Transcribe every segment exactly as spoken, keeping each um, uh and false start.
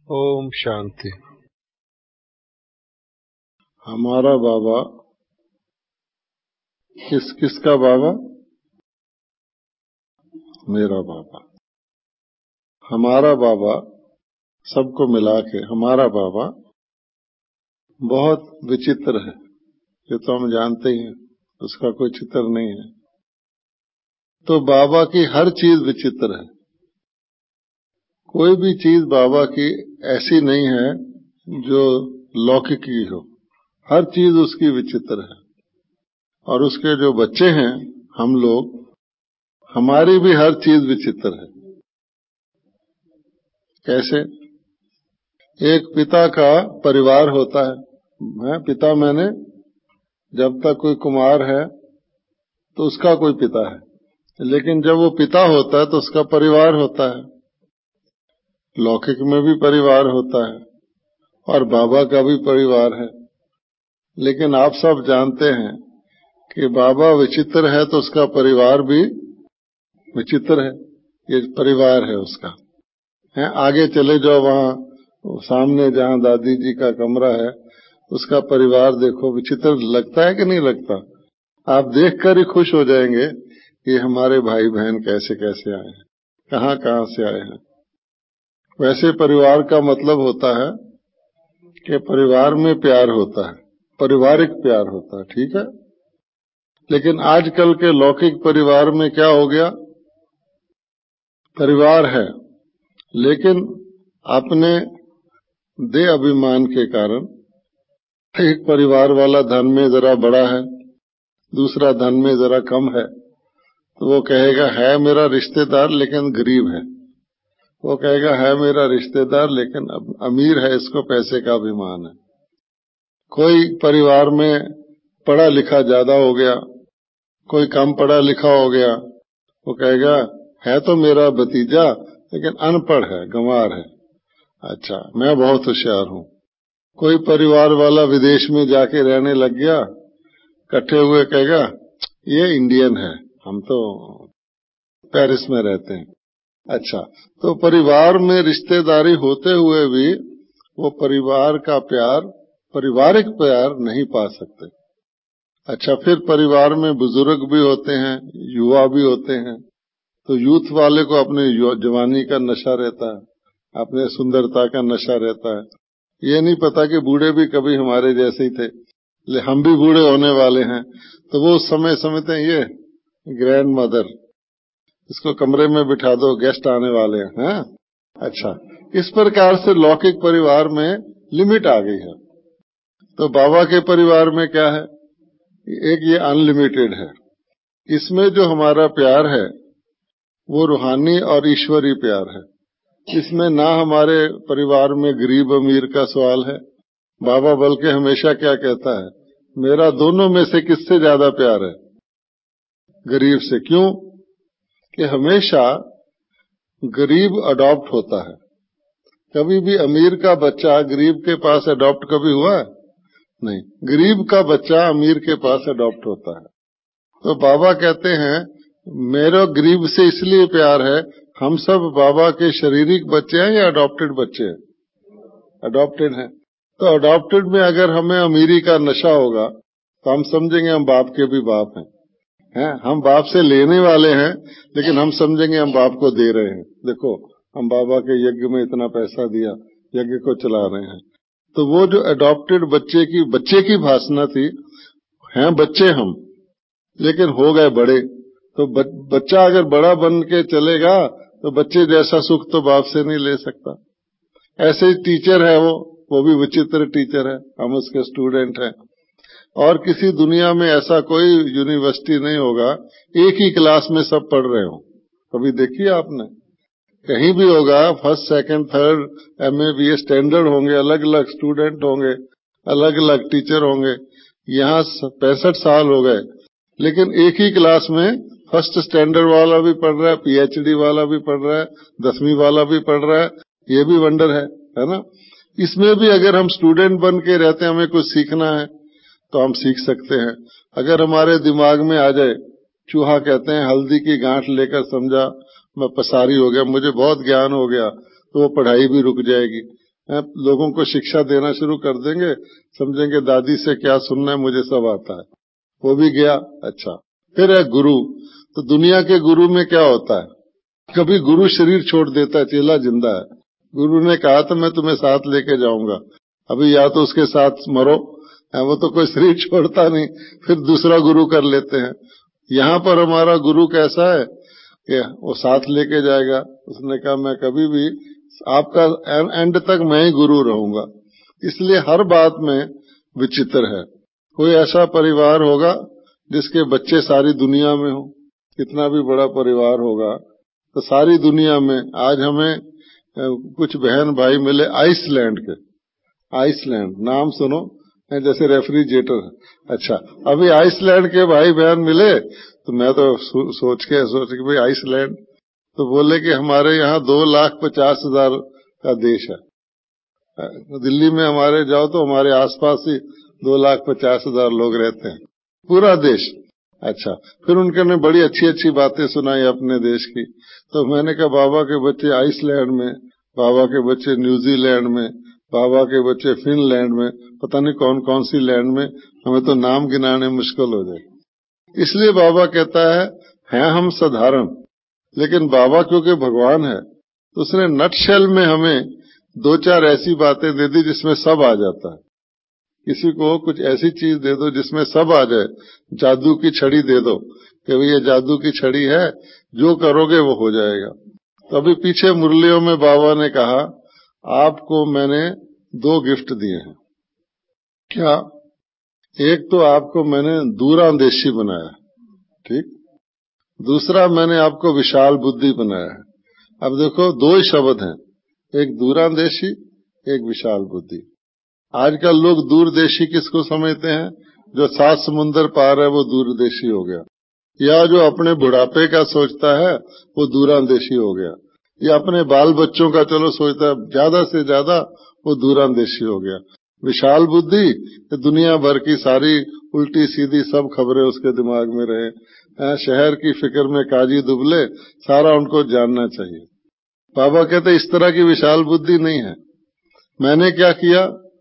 ओम शांति। हमारा बाबा किस किसका बाबा? मेरा बाबा। हमारा बाबा सबको मिला के हमारा बाबा बहुत विचित्र है, ये तो हम जानते ही हैं, उसका कोई चित्र नहीं है। तो बाबा की हर चीज विचित्र है, कोई भी चीज बाबा की ऐसी नहीं है जो लौकिक की हो, हर चीज उसकी विचित्र है। और उसके जो बच्चे हैं हम लोग, हमारी भी हर चीज विचित्र है। कैसे? एक पिता का परिवार होता है, मैं पिता मैंने जब तक कोई कुमार है तो उसका कोई पिता है, लेकिन जब वो पिता होता है तो उसका परिवार होता है। लौकिक में भी परिवार होता है और बाबा का भी परिवार है। लेकिन आप सब जानते हैं कि बाबा विचित्र है तो उसका परिवार भी विचित्र है, ये परिवार है उसका है। आगे चले जाओ, वहां सामने जहां दादी जी का कमरा है उसका परिवार देखो, विचित्र लगता है कि नहीं लगता? आप देखकर ही खुश हो जाएंगे कि हमारे भाई बहन कैसे कैसे आए हैं, कहां कहां से आए हैं। वैसे परिवार का मतलब होता है कि परिवार में प्यार होता है, पारिवारिक प्यार होता है, ठीक है। लेकिन आजकल के लौकिक परिवार में क्या हो गया? परिवार है लेकिन अपने दे अभिमान के कारण एक परिवार वाला धन में जरा बड़ा है, दूसरा धन में जरा कम है, तो वो कहेगा है मेरा रिश्तेदार लेकिन गरीब है, वो कहेगा है मेरा रिश्तेदार लेकिन अमीर है, इसको पैसे का अभिमान है। कोई परिवार में पढ़ा लिखा ज्यादा हो गया, कोई कम पढ़ा लिखा हो गया, वो कहेगा है तो मेरा भतीजा लेकिन अनपढ़ है, गंवार है, अच्छा मैं बहुत होशियार हूं। कोई परिवार वाला विदेश में जाके रहने लग गया, इकट्ठे हुए कहेगा ये इंडियन है, हम तो पेरिस में रहते हैं। अच्छा, तो परिवार में रिश्तेदारी होते हुए भी वो परिवार का प्यार, पारिवारिक प्यार नहीं पा सकते। अच्छा, फिर परिवार में बुजुर्ग भी होते हैं, युवा भी होते हैं, तो यूथ वाले को अपने जवानी का नशा रहता है, अपने सुंदरता का नशा रहता है। ये नहीं पता कि बूढ़े भी कभी हमारे जैसे ही थे, हम भी बूढ़े होने वाले हैं, तो वो उस समय समझते हैं ये ग्रैंड मदर, इसको कमरे में बिठा दो, गेस्ट आने वाले हैं, है? अच्छा, इस प्रकार से लौकिक परिवार में लिमिट आ गई है। तो बाबा के परिवार में क्या है? एक ये अनलिमिटेड है। इसमें जो हमारा प्यार है वो रूहानी और ईश्वरी प्यार है। इसमें ना हमारे परिवार में गरीब अमीर का सवाल है। बाबा बल्कि हमेशा क्या कहता है, मेरा दोनों में से किससे ज्यादा प्यार है? गरीब से। क्यों? कि हमेशा गरीब अडॉप्ट होता है, कभी भी अमीर का बच्चा गरीब के पास अडॉप्ट कभी हुआ है? नहीं, गरीब का बच्चा अमीर के पास अडॉप्ट होता है। तो बाबा कहते हैं मेरा गरीब से इसलिए प्यार है, हम सब बाबा के शारीरिक बच्चे हैं या अडॉप्टेड बच्चे हैं? अडॉप्टेड हैं। तो अडॉप्टेड में अगर हमें अमीरी का नशा होगा तो हम समझेंगे हम बाप के भी बाप हैं, हैं? हम बाप से लेने वाले हैं लेकिन हम समझेंगे हम बाप को दे रहे हैं। देखो हम बाबा के यज्ञ में इतना पैसा दिया, यज्ञ को चला रहे हैं। तो वो जो अडॉप्टेड बच्चे की बच्चे की भावना थी, हैं बच्चे हम लेकिन हो गए बड़े, तो बच्चा अगर बड़ा बन के चलेगा तो बच्चे जैसा सुख तो बाप से नहीं ले सकता। ऐसे ही टीचर है वो वो भी विचित्र टीचर है, हम उसके स्टूडेंट हैं। और किसी दुनिया में ऐसा कोई यूनिवर्सिटी नहीं होगा एक ही क्लास में सब पढ़ रहे हो, कभी देखिए आपने? कहीं भी होगा first second third MA BA standard होंगे, अलग अलग स्टूडेंट होंगे, अलग अलग टीचर होंगे। यहाँ पैंसठ साल हो गए लेकिन एक ही क्लास में फर्स्ट स्टैंडर्ड वाला भी पढ़ रहा है, पीएचडी वाला भी पढ़ रहा है, दसवीं वाला भी पढ़ रहा है। ये भी वंडर है, है ना? इसमें भी अगर हम स्टूडेंट बन के रहते हैं, हमें कुछ सीखना है तो हम सीख सकते हैं। अगर हमारे दिमाग में आ जाए, चूहा कहते हैं हल्दी की गांठ लेकर समझा मैं पसारी हो गया, मुझे बहुत ज्ञान हो गया, तो वो पढ़ाई भी रुक जाएगी। लोगों को शिक्षा देना शुरू कर देंगे, समझेंगे दादी से क्या सुनना है, मुझे सब आता है, वो भी गया। अच्छा, फिर है गुरु। तो दुनिया के गुरु में क्या होता है, कभी गुरु शरीर छोड़ देता है, चेला जिंदा है, गुरु ने कहा था मैं तुम्हें साथ लेके जाऊंगा, अभी या तो उसके साथ मरो, वो तो कोई शरीर छोड़ता नहीं, फिर दूसरा गुरु कर लेते हैं। यहाँ पर हमारा गुरु कैसा है कि वो साथ लेके जाएगा। उसने कहा मैं कभी भी आपका एंड तक मैं ही गुरु रहूंगा। इसलिए हर बात में विचित्र है। कोई ऐसा परिवार होगा जिसके बच्चे सारी दुनिया में हो, कितना भी बड़ा परिवार होगा, तो सारी दुनिया में। आज हमें कुछ बहन भाई मिले आइसलैंड के, आइसलैंड नाम सुनो, जैसे रेफ्रिजरेटर। अच्छा, अभी आइसलैंड के भाई बहन मिले तो मैं तो सोच के सोच के भाई आइसलैंड, तो बोले कि हमारे यहाँ दो लाख पचास हजार का देश है। दिल्ली में हमारे जाओ तो हमारे आसपास ही दो लाख पचास हजार लोग रहते हैं, पूरा देश। अच्छा, फिर उनके ने बड़ी अच्छी अच्छी बातें सुनाई अपने देश की। तो मैंने कहा बाबा के बच्चे आइसलैंड में, बाबा के बच्चे न्यूजीलैंड में, बाबा के बच्चे फिनलैंड में, पता नहीं कौन कौन सी लैंड में, हमें तो नाम गिनाने मुश्किल हो जाए। इसलिए बाबा कहता है हैं हम साधारण, लेकिन बाबा क्योंकि भगवान है तो उसने नटशेल में हमें दो चार ऐसी बातें दे दी जिसमें सब आ जाता है। किसी को कुछ ऐसी चीज दे दो जिसमें सब आ जाए, जादू की छड़ी दे दो कि भाई ये जादू की छड़ी है, जो करोगे वो हो जाएगा। तो अभी पीछे मुरलियों में बाबा ने कहा आपको मैंने दो गिफ्ट दिए हैं। क्या? एक तो आपको मैंने दूरांदेशी बनाया, ठीक, दूसरा मैंने आपको विशाल बुद्धि बनाया है। अब देखो दो ही शब्द हैं, एक दूरांदेशी, एक विशाल बुद्धि। आजकल लोग दूरदेशी किसको समझते हैं? जो सात समुंदर पार है वो दूरदेशी हो गया, या जो अपने बुढ़ापे का सोचता है वो दूरांदेशी हो गया, या अपने बाल बच्चों का चलो सोचता है ज्यादा से ज्यादा, वो दूरांदेशी हो गया। विशाल बुद्धि, दुनिया भर की सारी उल्टी सीधी सब खबरें उसके दिमाग में रहे, शहर की फिक्र में काजी दुबले, सारा उनको जानना चाहिए। बाबा कहते इस तरह की विशाल बुद्धि नहीं है। मैंने क्या किया,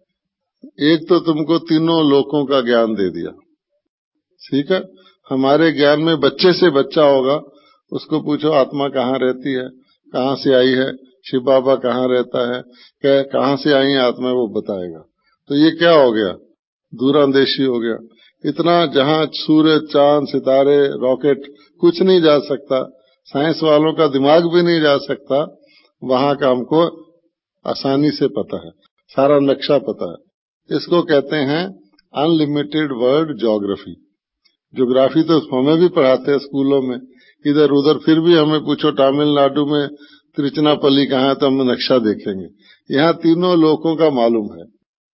एक तो तुमको तीनों लोकों का ज्ञान दे दिया, ठीक है। हमारे ज्ञान में बच्चे से बच्चा होगा, उसको पूछो आत्मा कहाँ रहती है, कहाँ से आई है, शिव बाबा कहाँ रहता है, क्या कहाँ से आई है आत्मा, वो बताएगा। तो ये क्या हो गया? दूरांदेशी हो गया। इतना जहां सूर्य चांद सितारे रॉकेट कुछ नहीं जा सकता, साइंस वालों का दिमाग भी नहीं जा सकता, वहां का हमको आसानी से पता है, सारा नक्शा पता है। इसको कहते हैं अनलिमिटेड वर्ल्ड ज्योग्राफी। ज्योग्राफी तो हमें भी पढ़ाते हैं स्कूलों में इधर उधर, फिर भी हमें पूछो तमिलनाडु में तिरुचिनापल्ली कहाँ है तो हम नक्शा देखेंगे। यहाँ तीनों लोकों का मालूम है।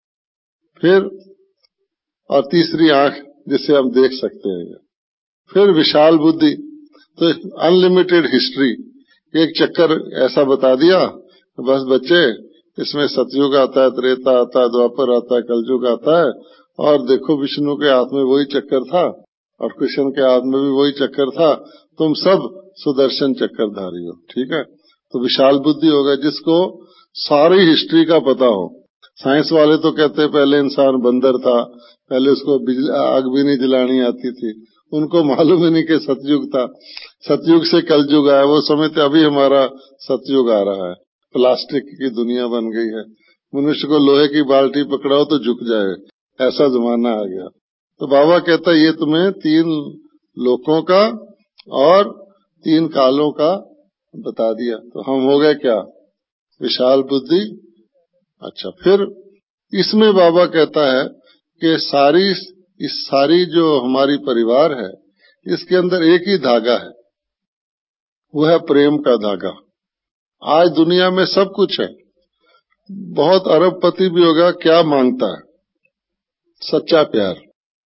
फिर और तीसरी आंख जिससे हम देख सकते हैं। फिर विशाल बुद्धि, तो अनलिमिटेड हिस्ट्री, एक चक्कर ऐसा बता दिया बस बच्चे, इसमें सतयुग आता है, त्रेता आता है, द्वापर आता है, कलयुग आता है, और देखो विष्णु के हाथ में वही चक्कर था और कृष्ण के हाथ में भी वही चक्कर था, तुम सब सुदर्शन चक्करधारी हो, ठीक है। तो विशाल बुद्धि होगा जिसको सारी हिस्ट्री का पता हो। साइंस वाले तो कहते हैं पहले इंसान बंदर था, पहले उसको आग भी नहीं जलानी आती थी, उनको मालूम ही नहीं कि सतयुग था, सतयुग से कलयुग आया, वो समझते अभी हमारा सतयुग आ रहा है। प्लास्टिक की दुनिया बन गई है, मनुष्य को लोहे की बाल्टी पकड़ाओ तो झुक जाए, ऐसा जमाना आ गया। तो बाबा कहता है ये तुम्हें तीन लोकों का और तीन कालों का बता दिया, तो हम हो गए क्या? विशाल बुद्धि। अच्छा, फिर इसमें बाबा कहता है कि सारी इस सारी जो हमारी परिवार है इसके अंदर एक ही धागा है, वो है प्रेम का धागा। आज दुनिया में सब कुछ है, बहुत अरबपति भी होगा, क्या मांगता है? सच्चा प्यार।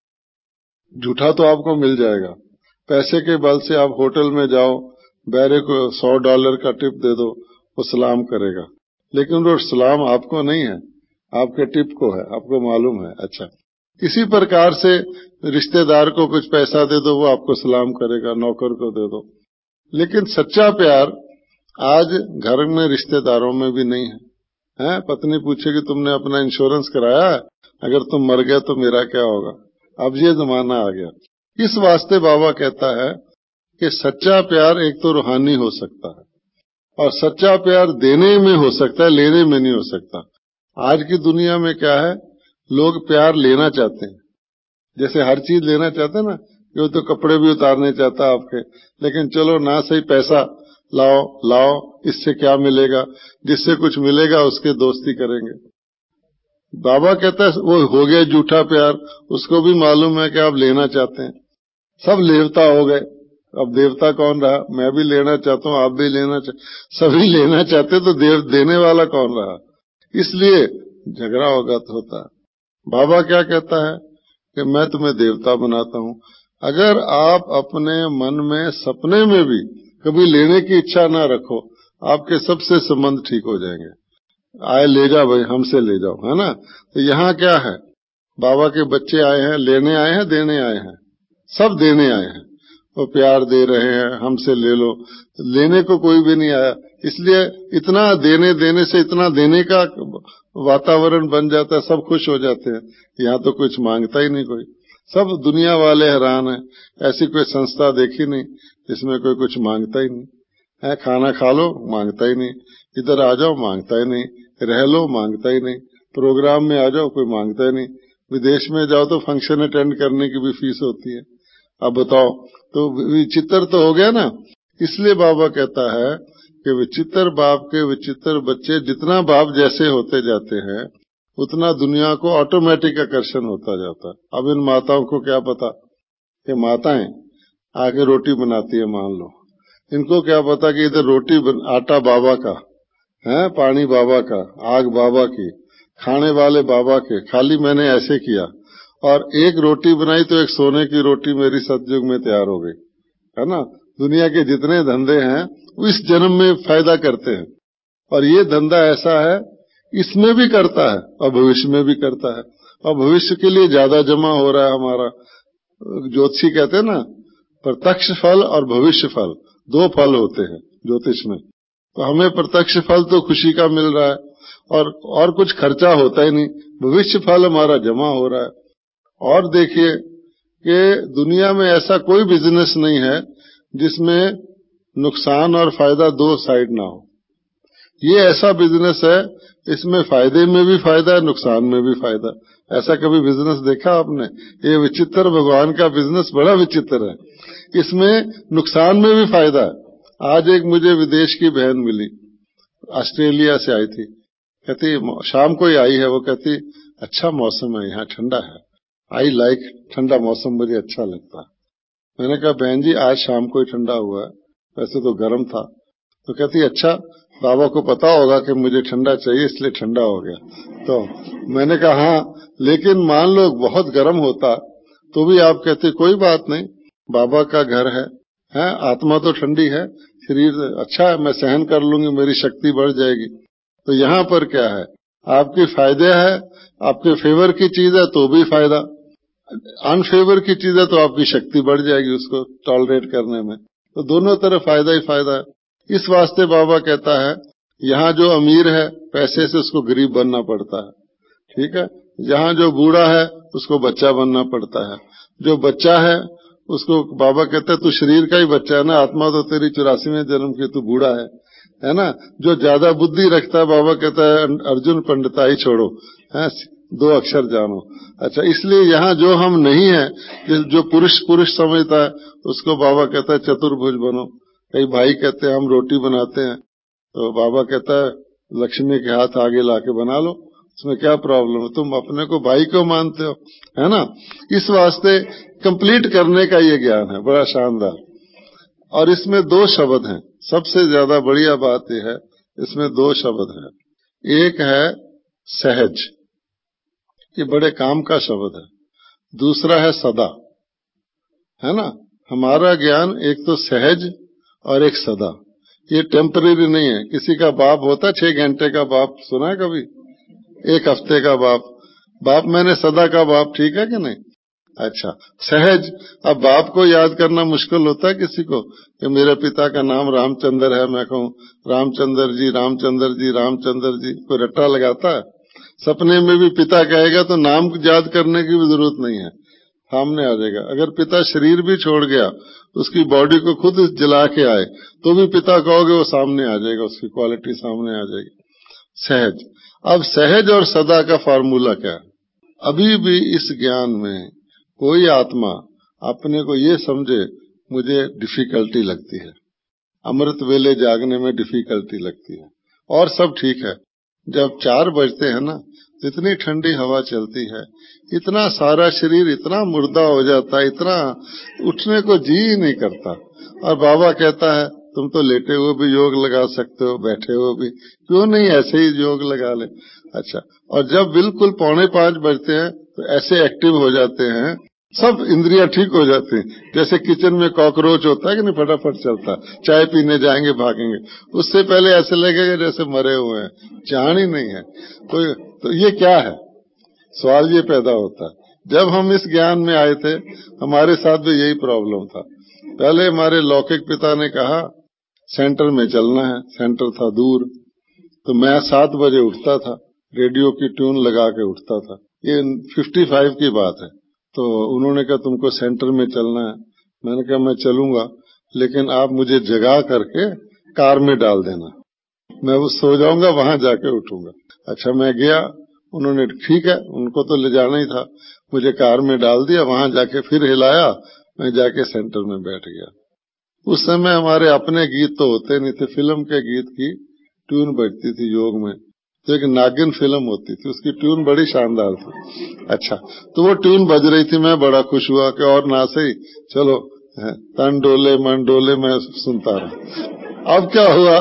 झूठा तो आपको मिल जाएगा, पैसे के बल से आप होटल में जाओ, बैरे को सौ डॉलर का टिप दे दो, वो सलाम करेगा, लेकिन वो सलाम आपको नहीं है, आपके टिप को है, आपको मालूम है। अच्छा, इसी प्रकार से रिश्तेदार को कुछ पैसा दे दो, वो आपको सलाम करेगा, नौकर को दे दो। लेकिन सच्चा प्यार आज घर में रिश्तेदारों में भी नहीं है, हैं? पत्नी पूछेगी तुमने अपना इंश्योरेंस कराया है? अगर तुम मर गए तो मेरा क्या होगा? अब ये जमाना आ गया। इस वास्ते बाबा कहता है कि सच्चा प्यार एक तो रूहानी हो सकता है, और सच्चा प्यार देने में हो सकता है, लेने में नहीं हो सकता। आज की दुनिया में क्या है, लोग प्यार लेना चाहते हैं, जैसे हर चीज लेना चाहते हैं ना, ये तो कपड़े भी उतारने चाहता है आपके, लेकिन चलो ना सही पैसा लाओ लाओ, इससे क्या मिलेगा, जिससे कुछ मिलेगा उसके दोस्ती करेंगे। बाबा कहता है वो हो गया झूठा प्यार, उसको भी मालूम है कि आप लेना चाहते हैं। सब लेवता हो गए, अब देवता कौन रहा? मैं भी लेना चाहता हूँ, आप भी लेना चाहते, सभी लेना चाहते, तो देव देने वाला कौन रहा? इसलिए झगड़ा होगा तो होता है। बाबा क्या कहता है कि मैं तुम्हें देवता बनाता हूँ। अगर आप अपने मन में सपने में भी कभी लेने की इच्छा ना रखो, आपके सबसे संबंध ठीक हो जाएंगे। आए ले जाओ भाई, हमसे ले जाओ, है ना? तो यहाँ क्या है, बाबा के बच्चे आए हैं, लेने आए हैं, देने आए हैं, सब देने आए हैं। वो प्यार दे रहे हैं, हमसे ले लो, लेने को कोई भी नहीं आया। इसलिए इतना देने देने से इतना देने का वातावरण बन जाता है, सब खुश हो जाते हैं। यहाँ तो कुछ मांगता ही नहीं कोई, सब दुनिया वाले हैरान है। ऐसी कोई संस्था देखी नहीं जिसमें कोई कुछ मांगता ही नहीं है। खाना खा लो, मांगता ही नहीं, इधर आ जाओ, मांगता ही नहीं, रह लो, मांगता ही नहीं, प्रोग्राम में आ जाओ, कोई मांगता ही नहीं। विदेश में जाओ तो फंक्शन अटेंड करने की भी फीस होती है। अब बताओ, तो विचित्र तो हो गया ना। इसलिए बाबा कहता है कि विचित्र बाप के विचित्र बच्चे, जितना बाप जैसे होते जाते हैं उतना दुनिया को ऑटोमेटिक आकर्षण होता जाता है। अब इन माताओं को क्या पता कि माताएं आगे रोटी बनाती है, मान लो, इनको क्या पता कि इधर रोटी बन, आटा बाबा का है, पानी बाबा का, आग बाबा की, खाने वाले बाबा के। खाली मैंने ऐसे किया और एक रोटी बनाई तो एक सोने की रोटी मेरी सतयुग में तैयार हो गई, है ना? दुनिया के जितने धंधे हैं वो इस जन्म में फायदा करते हैं, और ये धंधा ऐसा है, इसमें भी करता है और भविष्य में भी करता है, और भविष्य के लिए ज्यादा जमा हो रहा है हमारा। ज्योतिषी कहते हैं ना, प्रत्यक्ष फल और भविष्य फल, दो फल होते हैं ज्योतिष में। तो हमें प्रत्यक्ष फल तो खुशी का मिल रहा है, और और कुछ खर्चा होता ही नहीं, भविष्य फल हमारा जमा हो रहा है। और देखिए कि दुनिया में ऐसा कोई बिजनेस नहीं है जिसमें नुकसान और फायदा दो साइड ना हो। ये ऐसा बिजनेस है, इसमें फायदे में भी फायदा है, नुकसान में भी फायदा। ऐसा कभी बिजनेस देखा आपने? ये विचित्र भगवान का बिजनेस बड़ा विचित्र है, इसमें नुकसान में भी फायदा है। आज एक मुझे विदेश की बहन मिली, ऑस्ट्रेलिया से आई थी, कहती शाम को ही आई है, वो कहती अच्छा मौसम है यहाँ, ठंडा है, आई लाइक ठंडा मौसम, मुझे अच्छा लगता है। मैंने कहा बहन जी आज शाम को ही ठंडा हुआ है, वैसे तो गर्म था। तो कहती अच्छा, बाबा को पता होगा कि मुझे ठंडा चाहिए इसलिए ठंडा हो गया। तो मैंने कहा हाँ, लेकिन मान लो बहुत गर्म होता तो भी आप कहते कोई बात नहीं, बाबा का घर है, है आत्मा तो ठंडी है, शरीर अच्छा है, मैं सहन कर लूंगी, मेरी शक्ति बढ़ जाएगी। तो यहाँ पर क्या है, आपके फायदे है, आपके फेवर की चीज है तो भी फायदा, अनफेवर की चीज है तो आपकी शक्ति बढ़ जाएगी उसको टॉलरेट करने में। तो दोनों तरफ फायदा ही फायदा है। इस वास्ते बाबा कहता है यहाँ जो अमीर है पैसे से उसको गरीब बनना पड़ता है, ठीक है। यहाँ जो बूढ़ा है उसको बच्चा बनना पड़ता है, जो बच्चा है उसको बाबा कहता है तू शरीर का ही बच्चा है ना, आत्मा तो तेरी चौरासीवें जन्म की, तू बूढ़ा है, है ना। जो ज्यादा बुद्धि रखता है बाबा कहता है अर्जुन पंडिताई छोड़ो, है दो अक्षर जानो। अच्छा, इसलिए यहाँ जो हम नहीं है, जो पुरुष पुरुष समझता है उसको बाबा कहता है चतुर्भुज बनो। कई भाई कहते हैं हम रोटी बनाते हैं तो बाबा कहता है लक्ष्मी के हाथ आगे लाके बना लो, उसमें क्या प्रॉब्लम है, तुम अपने को भाई को मानते हो, है ना। इस वास्ते कंप्लीट करने का ये ज्ञान है, बड़ा शानदार। और इसमें दो शब्द हैं, सबसे ज्यादा बढ़िया बात यह है इसमें दो शब्द हैं। एक है सहज, ये बड़े काम का शब्द है, दूसरा है सदा, है ना। हमारा ज्ञान एक तो सहज और एक सदा, ये टेम्परेरी नहीं है। किसी का बाप होता है छह घंटे का बाप, सुना है कभी? एक हफ्ते का बाप, बाप मैंने सदा का बाप, ठीक है कि नहीं। अच्छा, सहज। अब बाप को याद करना मुश्किल होता है किसी को कि मेरे पिता का नाम रामचंद्र है, मैं कहूँ रामचंद्र जी रामचंद्र जी रामचंद्र जी, कोई रट्टा लगाता है? सपने में भी पिता कहेगा तो नाम याद करने की भी जरूरत नहीं है, सामने आ जाएगा। अगर पिता शरीर भी छोड़ गया, उसकी बॉडी को खुद जला के आए तो भी पिता कहोगे वो सामने आ जाएगा, उसकी क्वालिटी सामने आ जाएगी। सहज। अब सहज और सदा का फार्मूला क्या है? अभी भी इस ज्ञान में कोई आत्मा अपने को ये समझे मुझे डिफिकल्टी लगती है, अमृत वेले जागने में डिफिकल्टी लगती है, और सब ठीक है। जब चार बजते हैं ना, तो इतनी ठंडी हवा चलती है, इतना सारा शरीर इतना मुर्दा हो जाता है, इतना उठने को जी ही नहीं करता। और बाबा कहता है तुम तो लेटे हुए भी योग लगा सकते हो, बैठे हुए भी, क्यों नहीं ऐसे ही योग लगा ले। अच्छा, और जब बिल्कुल पौने पांच बजते हैं तो ऐसे एक्टिव हो जाते हैं, सब इंद्रियां ठीक हो जाती हैं। जैसे किचन में कॉकरोच होता है कि नहीं, फटाफट चलता, चाय पीने जाएंगे भागेंगे, उससे पहले ऐसे लगेगा जैसे मरे हुए हैं, जान ही नहीं है। तो, तो ये क्या है, सवाल ये पैदा होता है। जब हम इस ज्ञान में आए थे, हमारे साथ भी यही प्रॉब्लम था। पहले हमारे लौकिक पिता ने कहा सेंटर में चलना है, सेंटर था दूर, तो मैं सात बजे उठता था, रेडियो की ट्यून लगा के उठता था। ये फिफ्टी फाइव की बात है। तो उन्होंने कहा तुमको सेंटर में चलना है। मैंने कहा मैं चलूंगा, लेकिन आप मुझे जगा करके कार में डाल देना, मैं वो सो जाऊंगा, वहां जाके उठूंगा। अच्छा, मैं गया, उन्होंने ठीक है, उनको तो ले जाना ही था, मुझे कार में डाल दिया, वहां जाके फिर हिलाया, मैं जाके सेंटर में बैठ गया। उस समय हमारे अपने गीत तो होते नहीं थे, फिल्म के गीत की ट्यून बजती थी योग में। तो एक नागिन फिल्म होती थी, उसकी ट्यून बड़ी शानदार थी। अच्छा, तो वो ट्यून बज रही थी, मैं बड़ा खुश हुआ कि और नाचे, चलो तन डोले मन डोले, मैं सुनता रहा। अब क्या हुआ,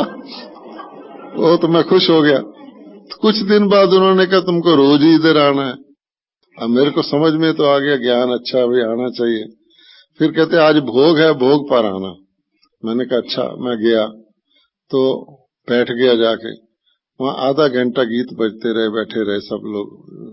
वो तो मैं खुश हो गया। तो कुछ दिन बाद उन्होंने कहा तुमको रोज ही इधर आना है। अब मेरे को समझ में तो आ गया ज्ञान अच्छा भी आना चाहिए। फिर कहते आज भोग है, भोग पर आना। मैंने कहा अच्छा। मैं गया तो बैठ गया, जाके वहां आधा घंटा गीत बजते रहे, बैठे रहे सब लोग।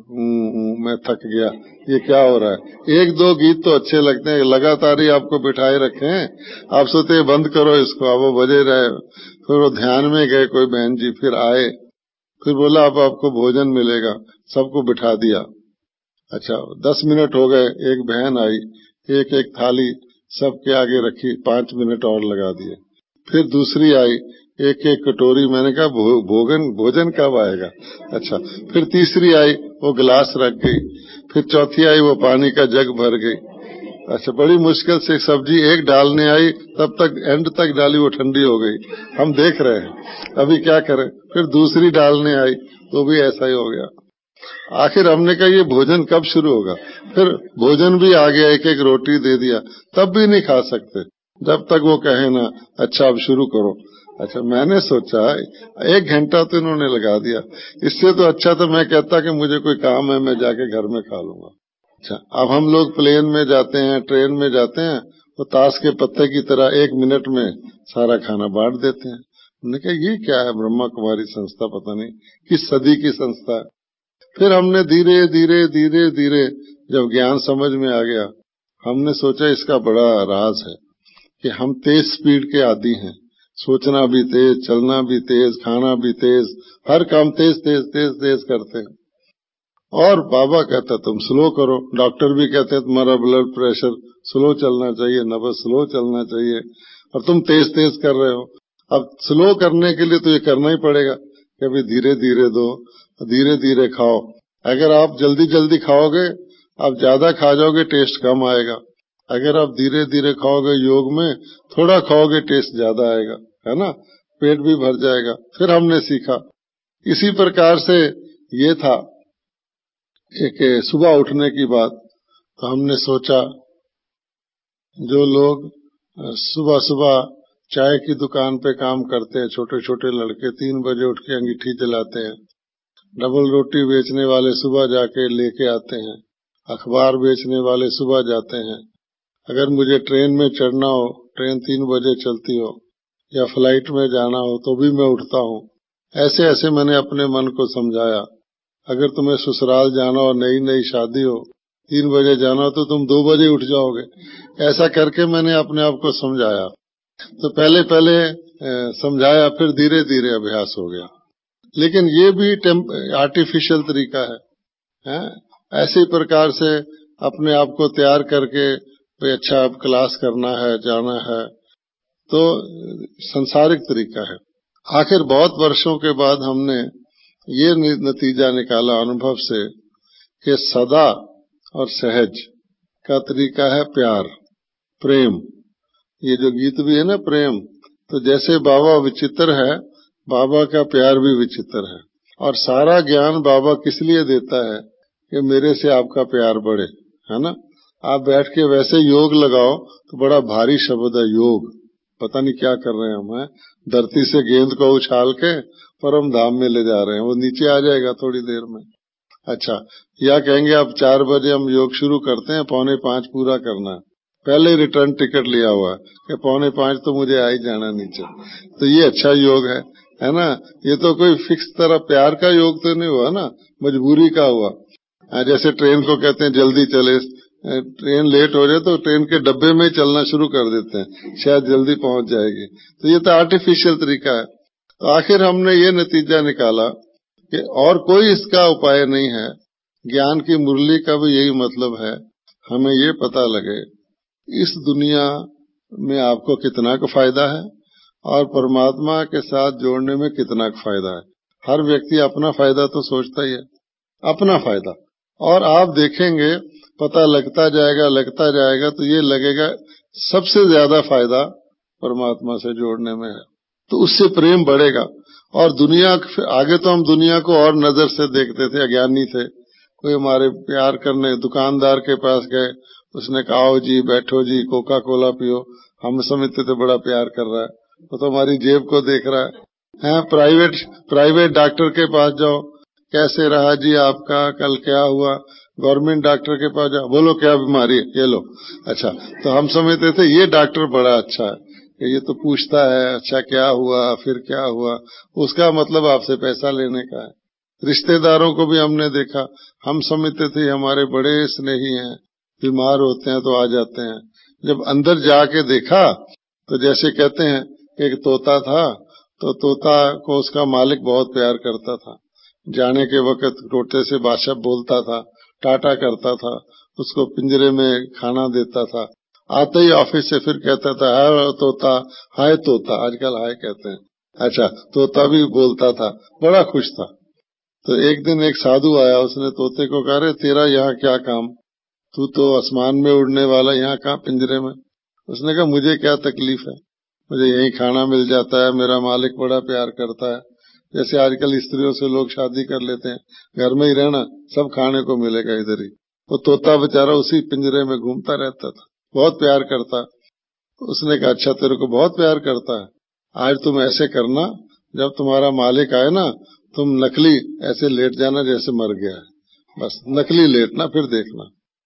मैं थक गया, ये क्या हो रहा है। एक दो गीत तो अच्छे लगते हैं, लगातार ही आपको बिठाए रखे हैं, आप सोचते बंद करो इसको, अब वो बजे रहे। फिर वो ध्यान में गए कोई बहन जी, फिर आए, फिर बोला अब आपको भोजन मिलेगा, सबको बिठा दिया। अच्छा, दस मिनट हो गए, एक बहन आई, एक एक थाली सबके आगे रखी, पांच मिनट और लगा दिए। फिर दूसरी आई, एक एक कटोरी, मैंने कहा भो, भोजन भोजन कब आएगा। अच्छा, फिर तीसरी आई, वो गिलास रख गई। फिर चौथी आई, वो पानी का जग भर गई। अच्छा, बड़ी मुश्किल से सब्जी एक डालने आई, तब तक एंड तक डाली, वो ठंडी हो गई। हम देख रहे हैं अभी क्या करें। फिर दूसरी डालने आई, तो भी ऐसा ही हो गया। आखिर हमने कहा ये भोजन कब शुरू होगा। फिर भोजन भी आ गया, एक एक रोटी दे दिया, तब भी नहीं खा सकते जब तक वो कहे ना अच्छा अब शुरू करो। अच्छा, मैंने सोचा एक घंटा तो इन्होंने लगा दिया, इससे तो अच्छा तो मैं कहता कि मुझे कोई काम है, मैं जाके घर में खा लूंगा। अच्छा, अब हम लोग प्लेन में जाते हैं, ट्रेन में जाते हैं, तो ताश के पत्ते की तरह एक मिनट में सारा खाना बांट देते हैं। हमने कहा ये क्या है, ब्रह्मा कुमारी संस्था पता नहीं किस सदी की संस्था है। फिर हमने धीरे धीरे धीरे धीरे जब ज्ञान समझ में आ गया, हमने सोचा इसका बड़ा राज है कि हम तेज स्पीड के आदी हैं, सोचना भी तेज, चलना भी तेज, खाना भी तेज, हर काम तेज तेज तेज तेज करते हैं। और बाबा कहता तुम स्लो करो, डॉक्टर भी कहते तुम्हारा ब्लड प्रेशर स्लो चलना चाहिए, नब्ज स्लो चलना चाहिए, और तुम तेज तेज कर रहे हो। अब स्लो करने के लिए तो ये करना ही पड़ेगा कि अभी धीरे धीरे दो, धीरे धीरे खाओ। अगर आप जल्दी जल्दी खाओगे, आप ज्यादा खा जाओगे, टेस्ट कम आएगा। अगर आप धीरे धीरे खाओगे, योग में थोड़ा खाओगे, टेस्ट ज्यादा आएगा, है ना, पेट भी भर जाएगा। फिर हमने सीखा। इसी प्रकार से ये था एक सुबह उठने की बात। तो हमने सोचा जो लोग सुबह सुबह चाय की दुकान पे काम करते हैं, छोटे छोटे लड़के तीन बजे उठ के अंगीठी जलाते हैं, डबल रोटी बेचने वाले सुबह जाके लेके आते हैं, अखबार बेचने वाले सुबह जाते हैं। अगर मुझे ट्रेन में चढ़ना हो, ट्रेन तीन बजे चलती हो, या फ्लाइट में जाना हो, तो भी मैं उठता हूँ। ऐसे ऐसे मैंने अपने मन को समझाया। अगर तुम्हें ससुराल जाना हो, नई नई शादी हो, तीन बजे जाना तो तुम दो बजे उठ जाओगे। ऐसा करके मैंने अपने आप को समझाया। तो पहले पहले समझाया, फिर धीरे धीरे अभ्यास हो गया। लेकिन ये भी आर्टिफिशियल तरीका है, है? ऐसे प्रकार से अपने आप को तैयार करके भाई अच्छा अब क्लास करना है, जाना है, तो संसारिक तरीका है। आखिर बहुत वर्षों के बाद हमने ये नतीजा निकाला अनुभव से कि सदा और सहज का तरीका है प्यार, प्रेम। ये जो गीत भी है ना, प्रेम, तो जैसे बाबा विचित्र है, बाबा का प्यार भी विचित्र है। और सारा ज्ञान बाबा किस लिए देता है कि मेरे से आपका प्यार बढ़े, है ना। आप बैठ के वैसे योग लगाओ तो बड़ा भारी शब्द है योग, पता नहीं क्या कर रहे हैं हम, है? धरती से गेंद को उछाल के परम धाम में ले जा रहे हैं, वो नीचे आ जाएगा थोड़ी देर में। अच्छा, या कहेंगे अब चार बजे हम योग शुरू करते हैं, पौने पांच पूरा करना है, पहले ही रिटर्न टिकट लिया हुआ है कि पौने पांच तो मुझे आ ही जाना नीचे। तो ये अच्छा योग है, है ना। ये तो कोई फिक्स तरह प्यार का योग तो नहीं हुआ ना, मजबूरी का हुआ। जैसे ट्रेन को कहते हैं जल्दी चले, ट्रेन लेट हो जाए तो ट्रेन के डब्बे में ही चलना शुरू कर देते हैं, शायद जल्दी पहुंच जाएगी। तो ये तो आर्टिफिशियल तरीका है। तो आखिर हमने ये नतीजा निकाला कि और कोई इसका उपाय नहीं है। ज्ञान की मुरली का भी यही मतलब है, हमें ये पता लगे इस दुनिया में आपको कितना का फायदा है और परमात्मा के साथ जोड़ने में कितना का फायदा है। हर व्यक्ति अपना फायदा तो सोचता ही है, अपना फायदा, और आप देखेंगे पता लगता जाएगा लगता जाएगा तो ये लगेगा सबसे ज्यादा फायदा परमात्मा से जोड़ने में है, तो उससे प्रेम बढ़ेगा। और दुनिया आगे तो हम दुनिया को और नजर से देखते थे, अज्ञानी थे। कोई हमारे प्यार करने दुकानदार के पास गए, उसने कहा आओ जी बैठो जी कोका कोला पियो, हम समझते थे बड़ा प्यार कर रहा है, वो तो हमारी जेब को देख रहा है। हैं, प्राइवेट प्राइवेट डॉक्टर के पास जाओ, कैसे रहा जी आपका, कल क्या हुआ, गवर्नमेंट डॉक्टर के पास जाओ, बोलो क्या बीमारी है, ये लो। अच्छा, तो हम समझते थे ये डॉक्टर बड़ा अच्छा है, ये तो पूछता है अच्छा क्या हुआ फिर क्या हुआ, उसका मतलब आपसे पैसा लेने का है। रिश्तेदारों को भी हमने देखा, हम समझते थे हमारे बड़े स्नेही हैं, बीमार होते हैं तो आ जाते हैं। जब अंदर जाके देखा तो जैसे कहते हैं एक तोता था, तो तोता को उसका मालिक बहुत प्यार करता था। जाने के वक्त टोटे से बादशाह बोलता था, टाटा करता था, उसको पिंजरे में खाना देता था। आते ही ऑफिस से फिर कहता था हाय तोता, हाय तोता, आजकल हाय कहते हैं। अच्छा, तोता भी बोलता था, बड़ा खुश था। तो एक दिन एक साधु आया, उसने तोते को कहा रे तेरा यहाँ क्या काम, तू तो आसमान में उड़ने वाला, यहाँ कहाँ पिंजरे में। उसने कहा मुझे क्या तकलीफ है, मुझे यही खाना मिल जाता है, मेरा मालिक बड़ा प्यार करता है। जैसे आजकल स्त्रियों से लोग शादी कर लेते हैं, घर में ही रहना, सब खाने को मिलेगा इधर ही। वो तोता बेचारा उसी पिंजरे में घूमता रहता था, बहुत प्यार करता। उसने कहा अच्छा तेरे को बहुत प्यार करता है, आज तुम ऐसे करना, जब तुम्हारा मालिक आए ना तुम नकली ऐसे लेट जाना जैसे मर गया है, बस नकली लेटना, फिर देखना।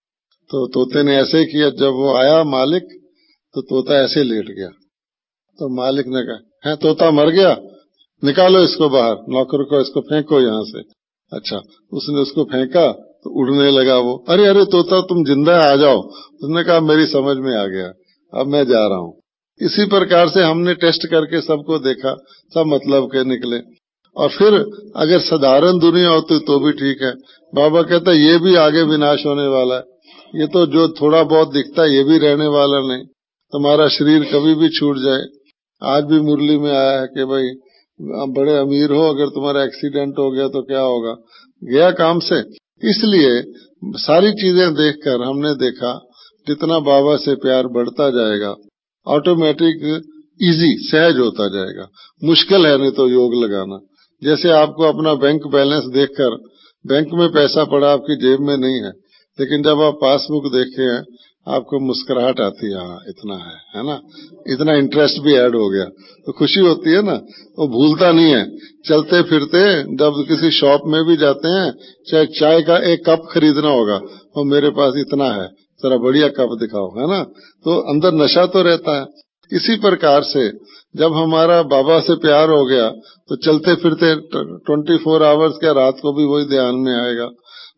तो तोते ने ऐसे किया, जब वो आया मालिक तो तोता ऐसे लेट गया। तो मालिक ने कहा है तोता मर गया, निकालो इसको बाहर, नौकर को इसको फेंको यहाँ से। अच्छा, उसने उसको फेंका तो उड़ने लगा वो, अरे अरे तोता तुम जिंदा है, आ जाओ। उसने कहा मेरी समझ में आ गया, अब मैं जा रहा हूँ। इसी प्रकार से हमने टेस्ट करके सबको देखा, सब मतलब के निकले। और फिर अगर साधारण दुनिया होती तो भी ठीक है, बाबा कहता ये भी आगे विनाश होने वाला है, ये तो जो थोड़ा बहुत दिखता है ये भी रहने वाला नहीं, तुम्हारा शरीर कभी भी छूट जाए। आज भी मुरली में आया है कि भाई बड़े अमीर हो, अगर तुम्हारा एक्सीडेंट हो गया तो क्या होगा, गया काम से। इसलिए सारी चीजें देखकर हमने देखा जितना बाबा से प्यार बढ़ता जाएगा ऑटोमेटिक इजी सहज होता जाएगा। मुश्किल है नहीं तो योग लगाना। जैसे आपको अपना बैंक बैलेंस देखकर, बैंक में पैसा पड़ा आपकी जेब में नहीं है, लेकिन जब आप पासबुक देखे हैं आपको मुस्कुराहट आती है, हाँ इतना है है ना, इतना इंटरेस्ट भी ऐड हो गया तो खुशी होती है ना, वो भूलता नहीं है। चलते फिरते जब किसी शॉप में भी जाते हैं, चाहे चाय का एक कप खरीदना होगा, वो मेरे पास इतना है, जरा बढ़िया कप दिखाओ, है ना, तो अंदर नशा तो रहता है। इसी प्रकार से जब हमारा बाबा से प्यार हो गया तो चलते फिरते ट्वेंटी फोर आवर्स क्या रात को भी वही ध्यान में आएगा।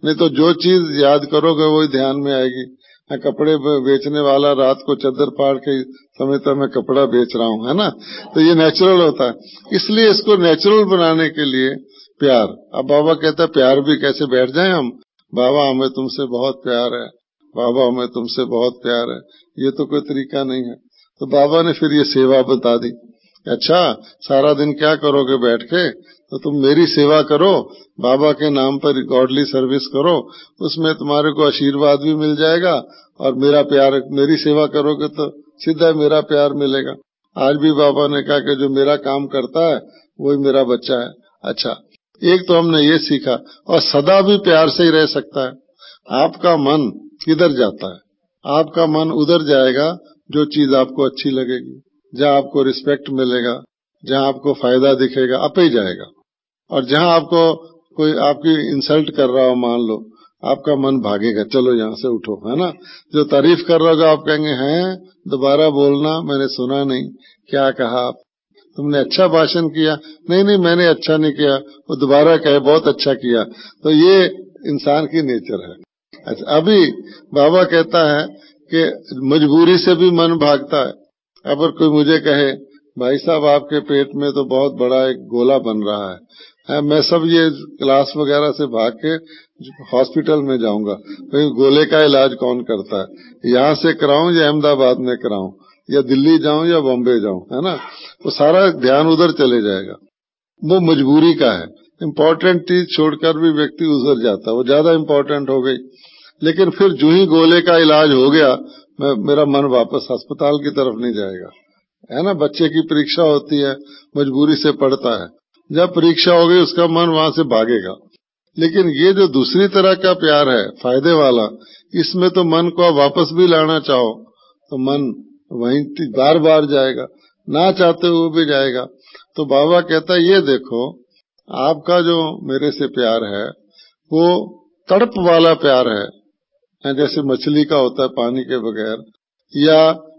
नहीं तो जो चीज याद करोगे वही ध्यान में आएगी। हाँ, कपड़े बेचने वाला रात को चद्दर फाड़ के समझता मैं कपड़ा बेच रहा हूँ, है ना, तो ये नेचुरल होता है। इसलिए इसको नेचुरल बनाने के लिए प्यार। अब बाबा कहता है प्यार भी कैसे बैठ जाए हम, बाबा हमें तुमसे बहुत प्यार है, बाबा हमें तुमसे बहुत प्यार है, ये तो कोई तरीका नहीं है। तो बाबा ने फिर ये सेवा बता दी। अच्छा, सारा दिन क्या करोगे बैठ के, तो तुम मेरी सेवा करो, बाबा के नाम पर गॉडली सर्विस करो, उसमें तुम्हारे को आशीर्वाद भी मिल जाएगा और मेरा प्यार, मेरी सेवा करोगे तो सीधा मेरा प्यार मिलेगा। आज भी बाबा ने कहा कि जो मेरा काम करता है वही मेरा बच्चा है। अच्छा, एक तो हमने ये सीखा, और सदा भी प्यार से ही रह सकता है। आपका मन किधर जाता है, आपका मन उधर जाएगा जो चीज आपको अच्छी लगेगी, जहां आपको रिस्पेक्ट मिलेगा, जहां आपको फायदा दिखेगा, आप ही जाएगा। और जहां आपको कोई आपकी इंसल्ट कर रहा हो, मान लो, आपका मन भागेगा, चलो यहां से उठो, है ना। जो तारीफ कर रहा होगा आप कहेंगे हैं दोबारा बोलना, मैंने सुना नहीं, क्या कहा आप, तुमने अच्छा भाषण किया, नहीं नहीं मैंने अच्छा नहीं किया, वो दोबारा कहे बहुत अच्छा किया। तो ये इंसान की नेचर है। अच्छा, अभी बाबा कहता है कि मजबूरी से भी मन भागता है। अगर कोई मुझे कहे भाई साहब आपके पेट में तो बहुत बड़ा एक गोला बन रहा है, है मैं सब ये क्लास वगैरह से भाग के हॉस्पिटल में जाऊंगा, तो गोले का इलाज कौन करता है, यहाँ से कराऊं या अहमदाबाद में कराऊं या दिल्ली जाऊं या बॉम्बे जाऊं, है ना। तो सारा ध्यान उधर चले जाएगा। वो मजबूरी का है। इम्पोर्टेंट चीज छोड़कर भी व्यक्ति उधर जाता है, वो ज्यादा इम्पोर्टेंट हो गई। लेकिन फिर जो ही गोले का इलाज हो गया, मैं मेरा मन वापस अस्पताल की तरफ नहीं जाएगा, है ना। बच्चे की परीक्षा होती है, मजबूरी से पढ़ता है, जब परीक्षा हो गई उसका मन वहां से भागेगा। लेकिन ये जो दूसरी तरह का प्यार है, फायदे वाला, इसमें तो मन को आप वापस भी लाना चाहो तो मन वहीं बार बार जाएगा, ना चाहते हुए भी जाएगा। तो बाबा कहता है ये देखो, आपका जो मेरे से प्यार है वो तड़प वाला प्यार है, जैसे मछली का होता है पानी के बगैर, या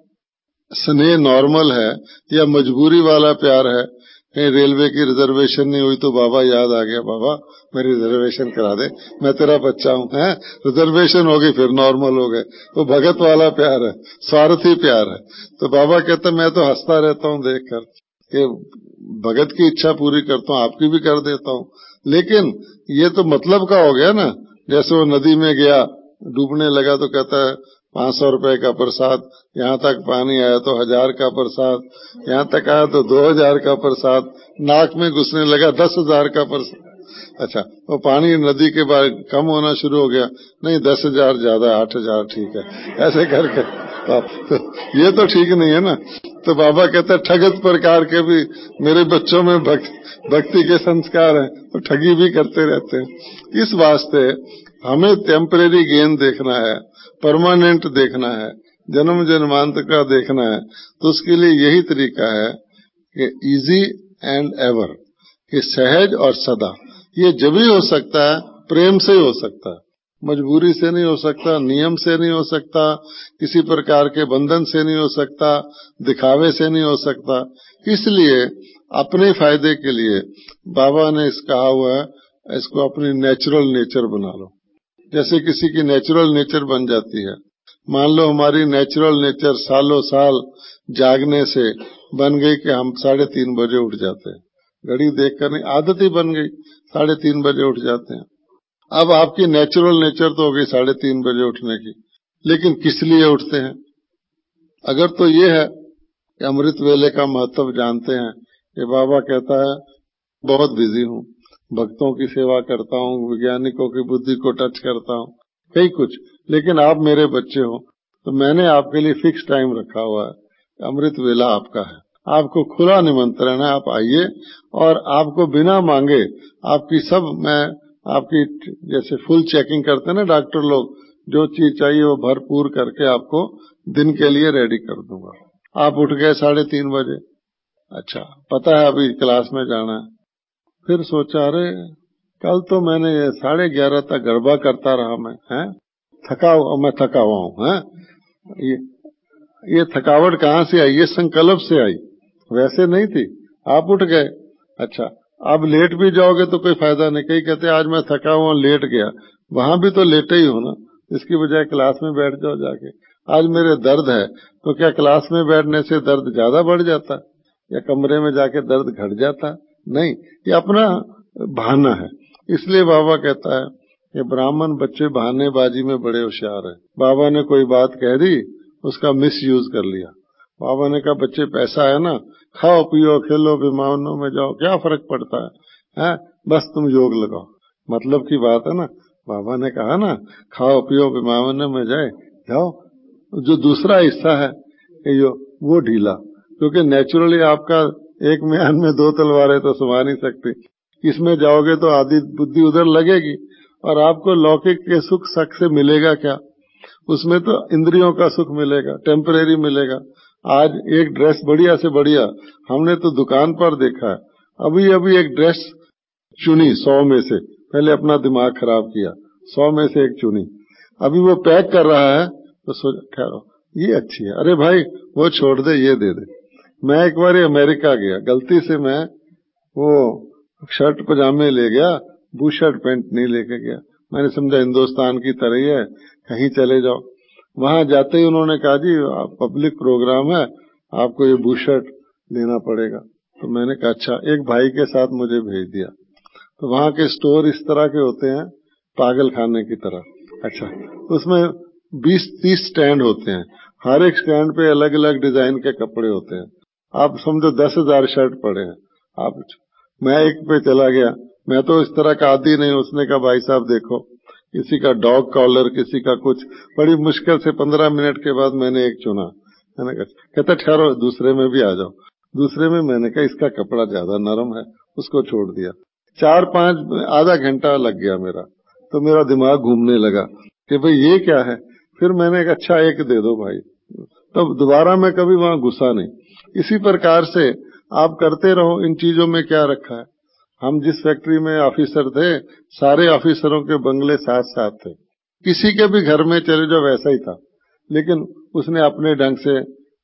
स्नेह नॉर्मल है, या मजबूरी वाला प्यार है। कहीं रेलवे की रिजर्वेशन नहीं हुई तो बाबा याद आ गया, बाबा मेरी रिजर्वेशन करा दे, मैं तेरा बच्चा हूं, है रिजर्वेशन हो गई, फिर नॉर्मल हो गए। वो भगत वाला प्यार है, स्वार्थी प्यार है। तो बाबा कहता मैं तो हंसता रहता हूं देखकर कि भगत की इच्छा पूरी करता हूं, आपकी भी कर देता हूं, लेकिन ये तो मतलब का हो गया ना। जैसे वो नदी में गया, डूबने लगा तो कहता है पांच सौ रुपए का प्रसाद, यहाँ तक पानी आया तो हजार का प्रसाद, यहाँ तक आया तो दो हजार का प्रसाद, नाक में घुसने लगा दस हजार का प्रसाद। अच्छा, वो पानी नदी के बाद कम होना शुरू हो गया, नहीं दस हजार ज्यादा, आठ हजार ठीक है, ऐसे करके तो ये तो ठीक नहीं है ना। तो बाबा कहते हैं ठगत प्रकार के भी मेरे बच्चों में भक्ति भक्ति के संस्कार हैं, तो ठगी भी करते रहते हैं। इस वास्ते हमें टेम्परेरी गेन देखना है, परमानेंट देखना है, जन्म जन्मांतर का देखना है। तो उसके लिए यही तरीका है कि इजी एंड एवर, कि सहज और सदा। ये जब ही हो सकता है, प्रेम से ही हो सकता है, मजबूरी से नहीं हो सकता, नियम से नहीं हो सकता, किसी प्रकार के बंधन से नहीं हो सकता, दिखावे से नहीं हो सकता। इसलिए अपने फायदे के लिए बाबा ने इस कहा हुआ है, इसको अपनी नेचुरल नेचर बना लो। जैसे किसी की नेचुरल नेचर बन जाती है, मान लो हमारी नेचुरल नेचर सालों साल जागने से बन गई कि हम साढ़े तीन बजे उठ जाते हैं, घड़ी देखकर नहीं, आदत ही बन गई, साढ़े तीन बजे उठ जाते हैं। अब आपकी नेचुरल नेचर तो हो गई साढ़े तीन बजे उठने की, लेकिन किस लिए उठते हैं? अगर तो ये है कि अमृत वेले का महत्व जानते हैं, कि बाबा कहता है बहुत बिजी हूँ, भक्तों की सेवा करता हूँ, वैज्ञानिकों की बुद्धि को टच करता हूँ, कई कुछ, लेकिन आप मेरे बच्चे हो, तो मैंने आपके लिए फिक्स टाइम रखा हुआ है, अमृत वेला आपका है, आपको खुला निमंत्रण है, आप आइए, और आपको बिना मांगे आपकी सब, मैं आपकी जैसे फुल चेकिंग करते हैं ना डॉक्टर लोग, जो चीज चाहिए वो भरपूर करके आपको दिन के लिए रेडी कर दूंगा। आप उठ गए साढ़े तीन बजे, अच्छा पता है अभी क्लास में जाना है, फिर सोचा अरे कल तो मैंने साढ़े ग्यारह तक गरबा करता रहा, मैं हैं थका हुआ, मैं थका हुआ हूँ, हैं ये ये थकावट कहाँ से आई? ये संकल्प से आई, वैसे नहीं थी, आप उठ गए। अच्छा, अब लेट भी जाओगे तो कोई फायदा नहीं, कहीं कहते आज मैं थका हुआ लेट गया, वहां भी तो लेटे ही हो ना, इसकी बजाय क्लास में बैठ जाओ जाके। आज मेरे दर्द है तो क्या क्लास में बैठने से दर्द ज्यादा बढ़ जाता या कमरे में जाके दर्द घट जाता? नहीं, ये अपना बहाना है। इसलिए बाबा कहता है कि ब्राह्मण बच्चे बहानेबाजी में बड़े होशियार है। बाबा ने कोई बात कह दी, उसका मिस यूज कर लिया। बाबा ने कहा बच्चे पैसा है ना, खाओ पियो खेलो विमानों में जाओ, क्या फर्क पड़ता है, है? बस तुम योग लगाओ। मतलब की बात है ना, बाबा ने कहा ना खाओ पियो विमानों में जाए जाओ। जो दूसरा हिस्सा है यो वो ढीला, क्योंकि नेचुरली आपका एक म्यान में दो तलवारें तो समा नहीं सकती। इसमें जाओगे तो आधी बुद्धि उधर लगेगी और आपको लौकिक के सुख सख से मिलेगा क्या? उसमें तो इंद्रियों का सुख मिलेगा, टेम्परेरी मिलेगा। आज एक ड्रेस बढ़िया से बढ़िया हमने तो दुकान पर देखा है, अभी अभी एक ड्रेस चुनी सौ में से, पहले अपना दिमाग खराब किया, सौ में से एक चुनी, अभी वो पैक कर रहा है तो सोच खैर ये अच्छी है, अरे भाई वो छोड़ दे ये दे दे। मैं एक बार अमेरिका गया, गलती से मैं वो शर्ट पजामे ले गया, बू शर्ट पैंट नहीं लेके गया। मैंने समझा हिंदुस्तान की तरह ही है, कहीं चले जाओ। वहां जाते ही उन्होंने कहा जी पब्लिक प्रोग्राम है, आपको ये बू शर्ट लेना पड़ेगा। तो मैंने कहा अच्छा, एक भाई के साथ मुझे भेज दिया। तो वहां के स्टोर इस तरह के होते हैं, पागल खाने की तरह। अच्छा, उसमें बीस तीस स्टैंड होते हैं, हर एक स्टैंड पे अलग अलग डिजाइन के कपड़े होते हैं। आप समझो दस हजार शर्ट पड़े हैं। आप मैं एक पे चला गया, मैं तो इस तरह का आदि नहीं। उसने कहा भाई साहब देखो, किसी का डॉग कॉलर, किसी का कुछ, बड़ी मुश्किल से पंद्रह मिनट के बाद मैंने एक चुना। मैंने कहा, कहता ठहरो दूसरे में भी आ जाओ। दूसरे में मैंने कहा इसका कपड़ा ज्यादा नरम है, उसको छोड़ दिया। चार पांच आधा घंटा लग गया मेरा, तो मेरा दिमाग घूमने लगा कि भाई ये क्या है। फिर मैंने कहा अच्छा एक दे दो भाई, तब तो दोबारा मैं कभी वहां घुसा नहीं। इसी प्रकार से आप करते रहो, इन चीजों में क्या रखा है। हम जिस फैक्ट्री में ऑफिसर थे, सारे ऑफिसरों के बंगले साथ साथ थे, किसी के भी घर में चले जाओ वैसा ही था। लेकिन उसने अपने ढंग से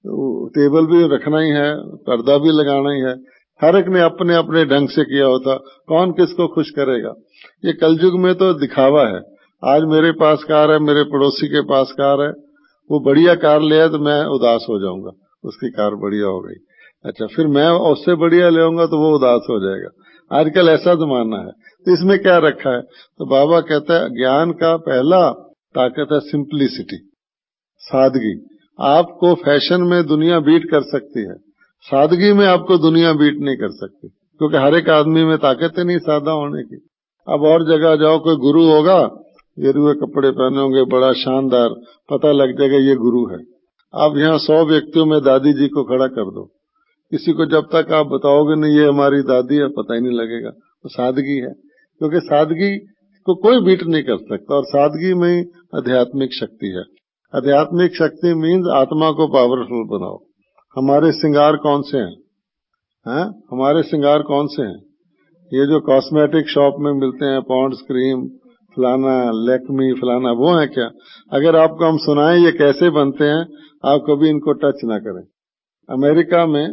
टेबल भी रखना ही है, पर्दा भी लगाना ही है, हर एक ने अपने अपने ढंग से किया होता। कौन किसको खुश करेगा? ये कलयुग में तो दिखावा है। आज मेरे पास कार है, मेरे पड़ोसी के पास कार है, वो बढ़िया कार ले आए तो मैं उदास हो जाऊंगा, उसकी कार बढ़िया हो गई। अच्छा, फिर मैं उससे बढ़िया ले आऊंगा तो वो उदास हो जाएगा। आजकल ऐसा जमाना है। तो इसमें क्या रखा है? तो बाबा कहता है ज्ञान का पहला ताकत है सिंप्लिसिटी, सादगी। आपको फैशन में दुनिया बीट कर सकती है, सादगी में आपको दुनिया बीट नहीं कर सकती, क्योंकि हर एक आदमी में ताकत है नहीं सादा होने की। अब और जगह जाओ, कोई गुरु होगा, गेरुए कपड़े पहने होंगे, बड़ा शानदार, पता लग जाएगा ये गुरु है। आप यहाँ सौ व्यक्तियों में दादी जी को खड़ा कर दो, किसी को जब तक आप बताओगे नहीं ये हमारी दादी है, पता ही नहीं लगेगा। तो सादगी है, क्योंकि सादगी को कोई बीट नहीं कर सकता, और सादगी में ही आध्यात्मिक शक्ति है। आध्यात्मिक शक्ति मीन्स आत्मा को पावरफुल बनाओ। हमारे श्रृंगार कौन से हैं? हैं? हमारे श्रृंगार कौन से हैं? ये जो कॉस्मेटिक शॉप में मिलते हैं, पॉन्ड्स क्रीम फलाना, लैक्मी फलाना, वो है क्या? अगर आपको हम सुनाएं ये कैसे बनते हैं, आप कभी इनको टच ना करें। अमेरिका में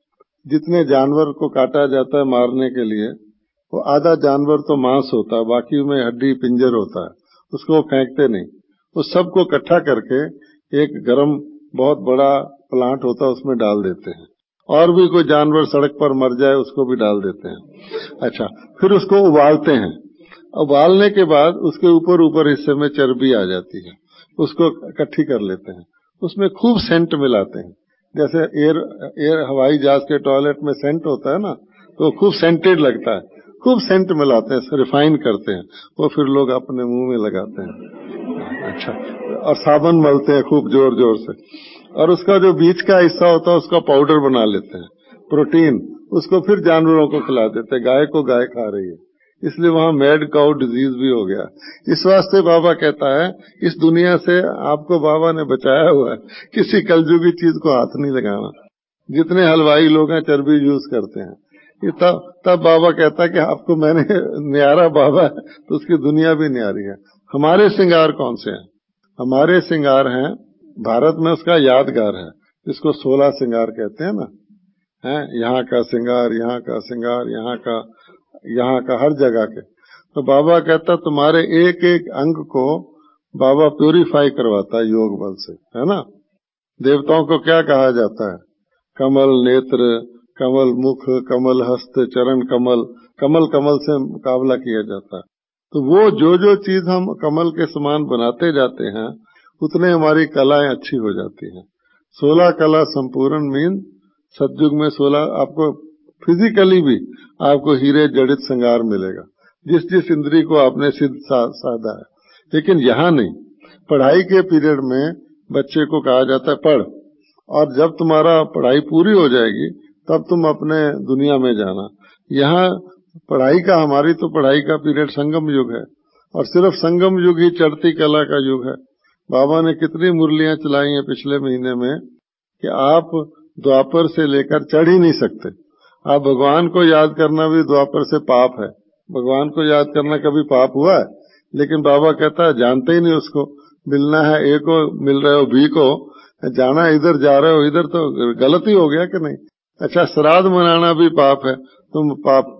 जितने जानवर को काटा जाता है मारने के लिए, वो आधा जानवर तो मांस होता है, बाकी में हड्डी पिंजर होता है, उसको वो फेंकते नहीं। उस सबको इकट्ठा करके एक गरम बहुत बड़ा प्लांट होता है, उसमें डाल देते हैं। और भी कोई जानवर सड़क पर मर जाए उसको भी डाल देते हैं। अच्छा, फिर उसको उबालते हैं। उबालने के बाद उसके ऊपर ऊपर हिस्से में चर्बी आ जाती है, उसको इकट्ठी कर लेते हैं, उसमें खूब सेंट मिलाते हैं। जैसे एयर एयर हवाई जहाज के टॉयलेट में सेंट होता है ना, तो खूब सेंटेड लगता है, खूब सेंट मिलाते हैं, रिफाइन करते हैं, वो फिर लोग अपने मुंह में लगाते हैं। अच्छा, और साबुन मलते हैं खूब जोर जोर से, और उसका जो बीच का हिस्सा होता है उसका पाउडर बना लेते हैं, प्रोटीन, उसको फिर जानवरों को खिला देते हैं। गाय को गाय खा रही है, इसलिए वहां मैड काउ डिजीज भी हो गया। इस वास्ते बाबा कहता है इस दुनिया से आपको बाबा ने बचाया हुआ है, किसी कलजुगी चीज को हाथ नहीं लगाना। जितने हलवाई लोग हैं चर्बी यूज करते हैं, ये तब तब बाबा कहता है कि आपको मैंने न्यारा बाबा है तो उसकी दुनिया भी न्यारी है। हमारे श्रृंगार कौन से हैं? हमारे श्रृंगार हैं, भारत में उसका यादगार है, जिसको सोलह श्रृंगार कहते हैं ना, है यहाँ का श्रृंगार, यहाँ का श्रृंगार, यहाँ का यहाँ का हर जगह के। तो बाबा कहता तुम्हारे एक एक अंग को बाबा प्यूरिफाई करवाता है योग बल से, है ना। देवताओं को क्या कहा जाता है? कमल नेत्र, कमल मुख, कमल हस्त, चरण कमल, कमल कमल से मुकाबला किया जाता है। तो वो जो जो चीज हम कमल के समान बनाते जाते हैं उतने हमारी कलाएं अच्छी हो जाती हैं। सोलह कला संपूर्ण मीन सतयुग में सोलह आपको फिजिकली भी आपको हीरे जड़ित श्रृंगार मिलेगा, जिस जिस इंद्री को आपने सिद्ध सा, साधा है। लेकिन यहाँ नहीं, पढ़ाई के पीरियड में बच्चे को कहा जाता है पढ़, और जब तुम्हारा पढ़ाई पूरी हो जाएगी तब तुम अपने दुनिया में जाना। यहाँ पढ़ाई का, हमारी तो पढ़ाई का पीरियड संगम युग है, और सिर्फ संगम युग ही चढ़ती कला का युग है। बाबा ने कितनी मुरलियां चलाई हैं पिछले महीने में कि आप द्वापर से लेकर चढ़ ही नहीं सकते। आप भगवान को याद करना भी द्वापर से पाप है। भगवान को याद करना कभी पाप हुआ है? लेकिन बाबा कहता है जानते ही नहीं उसको। मिलना है ए को, मिल रहे हो बी को, जाना इधर जा रहे हो इधर, तो गलती हो गया कि नहीं? अच्छा, श्राद्ध मनाना भी पाप है, तुम पाप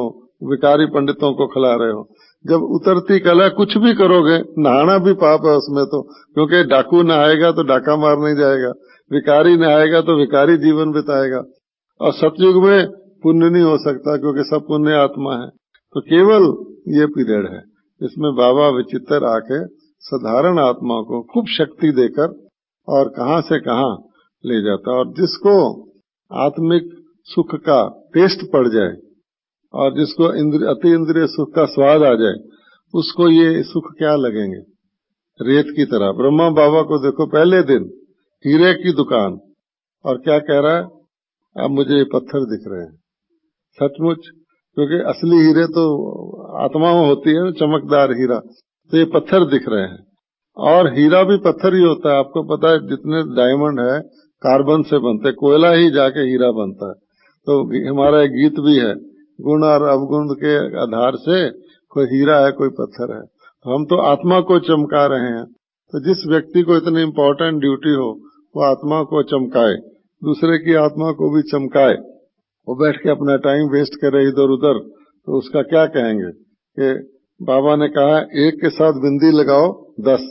विकारी पंडितों को खिला रहे हो। जब उतरती कला कुछ भी करोगे, नहाना भी पाप है उसमें तो, क्योंकि डाकू नहाएगा तो डाका मारने जाएगा, विकारी नहाएगा तो विकारी जीवन बिताएगा। और सतयुग में पुण्य नहीं हो सकता क्योंकि सब पुण्य आत्मा है। तो केवल ये पीरियड है इसमें बाबा विचित्र आके साधारण आत्मा को खूब शक्ति देकर और कहां से कहां ले जाता है। और जिसको आत्मिक सुख का टेस्ट पड़ जाए और जिसको इंद्र, अति इंद्रिय सुख का स्वाद आ जाए, उसको ये सुख क्या लगेंगे? रेत की तरह। ब्रह्मा बाबा को देखो, पहले दिन हीरे की दुकान, और क्या कह रहा है? अब मुझे ये पत्थर दिख रहे हैं। सचमुच, क्योंकि असली हीरे तो आत्मा में होती है, चमकदार हीरा, तो ये पत्थर दिख रहे हैं। और हीरा भी पत्थर ही होता है। आपको पता है जितने डायमंड है कार्बन से बनते, कोयला ही जाके हीरा बनता है। तो हमारा एक गीत भी है, गुण और अवगुण के आधार से कोई हीरा है कोई पत्थर है। तो हम तो आत्मा को चमका रहे हैं। तो जिस व्यक्ति को इतनी इम्पोर्टेंट ड्यूटी हो वो आत्मा को चमकाए, दूसरे की आत्मा को भी चमकाए, वो बैठ के अपना टाइम वेस्ट करे इधर उधर, तो उसका क्या कहेंगे? कि बाबा ने कहा एक के साथ बिंदी लगाओ दस,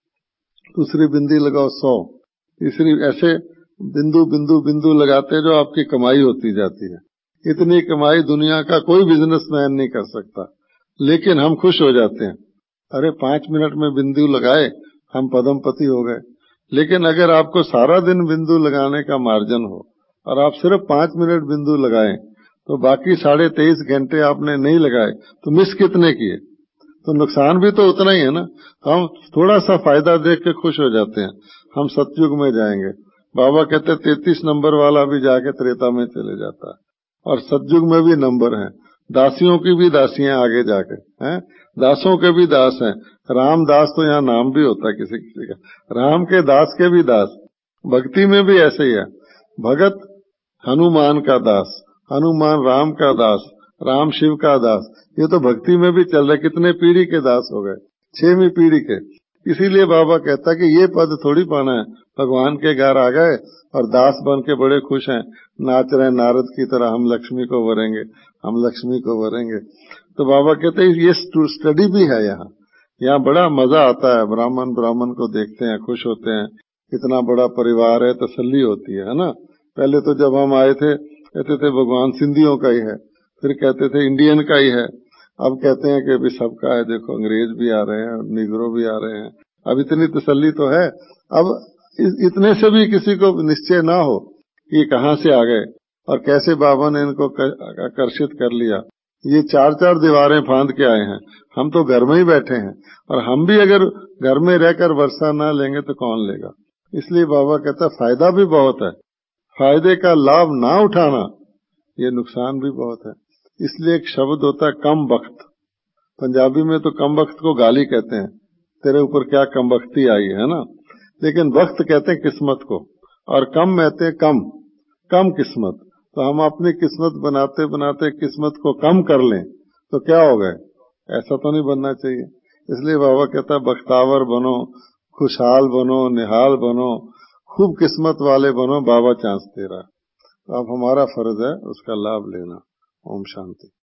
दूसरी बिंदी लगाओ सौ, तीसरी, ऐसे बिंदु बिंदु बिंदु लगाते जो आपकी कमाई होती जाती है। इतनी कमाई दुनिया का कोई बिजनेसमैन नहीं कर सकता। लेकिन हम खुश हो जाते हैं, अरे पांच मिनट में बिंदु लगाए हम पदमपति हो गए। लेकिन अगर आपको सारा दिन बिंदु लगाने का मार्जिन हो और आप सिर्फ पांच मिनट बिंदु लगाएं, तो बाकी साढ़े तेईस घंटे आपने नहीं लगाए तो मिस कितने किए? तो नुकसान भी तो उतना ही है ना। हम थोड़ा सा फायदा देख के खुश हो जाते हैं। हम सतयुग में जाएंगे, बाबा कहते तैतीस नंबर वाला भी जाके त्रेता में चले जाता है। और सतयुग में भी नंबर हैं, दासियों की भी दासियां आगे जाके हैं, दासों के भी दास हैं। राम दास तो यहाँ नाम भी होता है किसी किसी का, राम के दास के भी दास। भक्ति में भी ऐसे ही है, भगत हनुमान का दास, हनुमान राम का दास, राम शिव का दास। ये तो भक्ति में भी चल रहे, कितने पीढ़ी के दास हो गए, छहवीं पीढ़ी के। इसीलिए बाबा कहता कि ये पद थोड़ी पाना है, भगवान के घर आ गए और दास बन के बड़े खुश हैं, नाच रहे नारद की तरह, हम लक्ष्मी को वरेंगे, हम लक्ष्मी को वरेंगे। तो बाबा कहते हैं ये स्टडी भी है यहाँ, यहाँ बड़ा मजा आता है। ब्राह्मण ब्राह्मण को देखते हैं, खुश होते हैं, इतना बड़ा परिवार है, तसल्ली होती है, है ना। पहले तो जब हम आए थे कहते थे भगवान सिंधियों का ही है, फिर कहते थे इंडियन का ही है, अब कहते हैं कि अभी सबका है, देखो अंग्रेज भी आ रहे हैं, निगरो भी आ रहे हैं। अब इतनी तसल्ली तो है। अब इतने से भी किसी को निश्चय ना हो कि कहां से आ गए और कैसे बाबा ने इनको आकर्षित कर लिया। ये चार चार दीवारें फांद के आए हैं, हम तो घर में ही बैठे हैं, और हम भी अगर घर में रहकर वर्षा ना लेंगे तो कौन लेगा। इसलिए बाबा कहता फायदा भी बहुत है, फायदे का लाभ ना उठाना ये नुकसान भी बहुत है। इसलिए एक शब्द होता है कम बख्त, पंजाबी में तो कम बख्त को गाली कहते हैं, तेरे ऊपर क्या कम बख्ती आई है ना। लेकिन वक्त कहते हैं किस्मत को, और कम कहते हैं कम कम किस्मत। तो हम अपनी किस्मत बनाते बनाते किस्मत को कम कर लें तो क्या हो गए? ऐसा तो नहीं बनना चाहिए। इसलिए बाबा कहता है बख्तावर बनो, खुशहाल बनो, निहाल बनो, खूब किस्मत वाले बनो, बाबा चांस दे रहा। तो अब हमारा फर्ज है उसका लाभ लेना। ओम शांति।